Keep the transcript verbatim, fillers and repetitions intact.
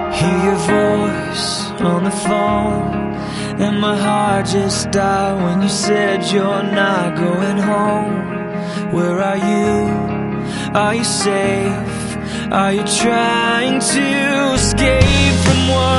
Hear your voice on the phone, and my heart just died when you said you're not going home. Where are you? Are you safe? Are you trying to escape from what